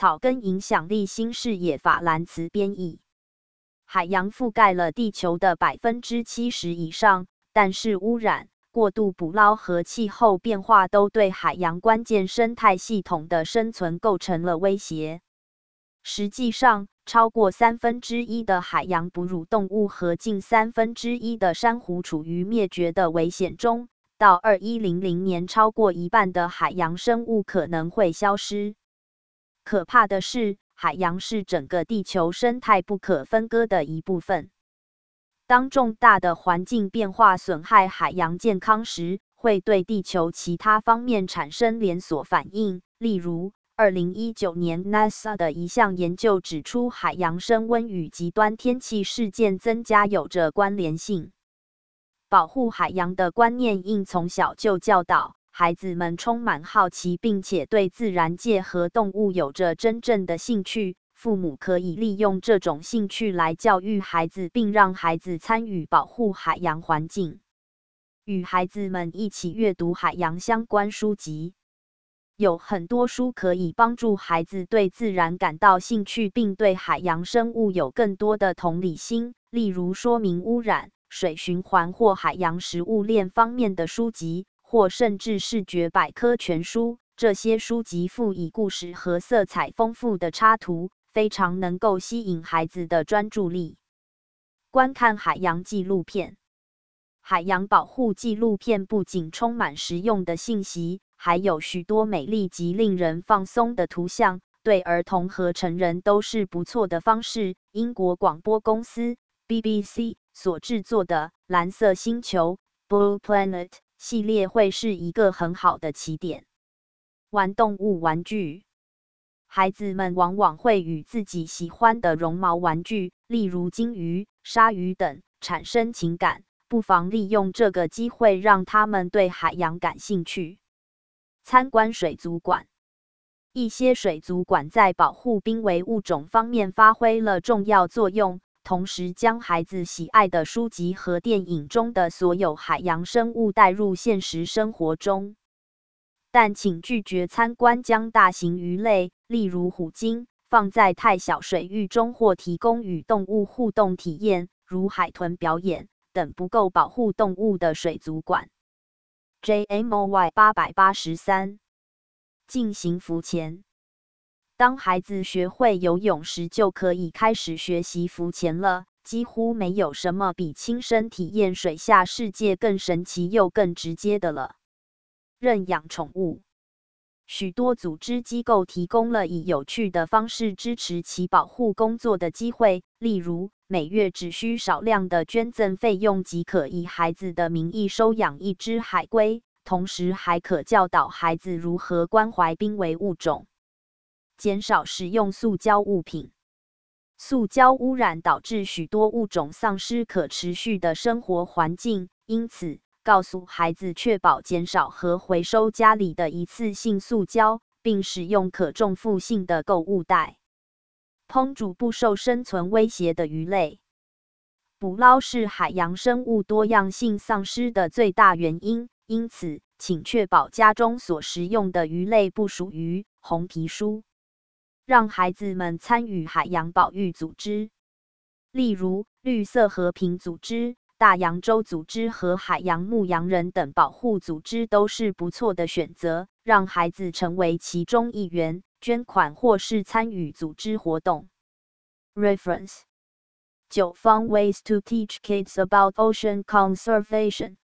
草根影响力新视野法兰茨编译。海洋覆盖了地球的70%以上，但是污染、过度捕捞和气候变化都对海洋关键生态系统的生存构成了威胁。实际上，超过1/3的海洋哺乳动物和近1/3的珊瑚处于灭绝的危险中。到2100年，超过一半的海洋生物可能会消失。可怕的是，海洋是整个地球生态不可分割的一部分。当重大的环境变化损害海洋健康时，会对地球其他方面产生连锁反应。例如，2019年 NASA 的一项研究指出，海洋升温与极端天气事件增加有着关联性。保护海洋的观念应从小就教导，孩子们充满好奇，并且对自然界和动物有着真正的兴趣。父母可以利用这种兴趣来教育孩子，并让孩子参与保护海洋环境。与孩子们一起阅读海洋相关书籍。有很多书可以帮助孩子对自然感到兴趣，并对海洋生物有更多的同理心，例如说明污染、水循环或海洋食物链方面的书籍，或甚至视觉百科全书。这些书籍附以故事和色彩丰富的插图，非常能够吸引孩子的专注力。观看海洋纪录片。海洋保护纪录片不仅充满实用的信息，还有许多美丽及令人放松的图像，对儿童和成人都是不错的方式。英国广播公司 BBC 所制作的《蓝色星球》Blue Planet 系列会是一个很好的起点。玩动物玩具。孩子们往往会与自己喜欢的绒毛玩具，例如鲸鱼、鲨鱼等，产生情感。不妨利用这个机会让他们对海洋感兴趣。参观水族馆。一些水族馆在保护濒危物种方面发挥了重要作用，同时将孩子喜爱的书籍和电影中的所有海洋生物带入现实生活中。但请拒绝参观将大型鱼类，例如虎鲸，放在太小水域中，或提供与动物互动体验，如海豚表演等不够保护动物的水族馆。JMOY 883。进行浮潜。当孩子学会游泳时，就可以开始学习浮潜了。几乎没有什么比亲身体验水下世界更神奇又更直接的了。认养宠物。许多组织机构提供了以有趣的方式支持其保护工作的机会，例如，每月只需少量的捐赠费用即可以孩子的名义收养一只海龟，同时还可教导孩子如何关怀濒危物种。减少使用塑胶物品。塑胶污染导致许多物种丧失可持续的生活环境，因此，告诉孩子确保减少和回收家里的一次性塑胶，并使用可重复性的购物袋。烹煮不受生存威胁的鱼类。捕捞是海洋生物多样性丧失的最大原因，因此，请确保家中所食用的鱼类不属于红皮书。让孩子们参与海洋保育组织，例如绿色和平组织、大洋洲组织和海洋牧羊人等保护组织都是不错的选择。让孩子成为其中一员，捐款或是参与组织活动。Reference 9 Fun ways to teach kids about ocean conservation.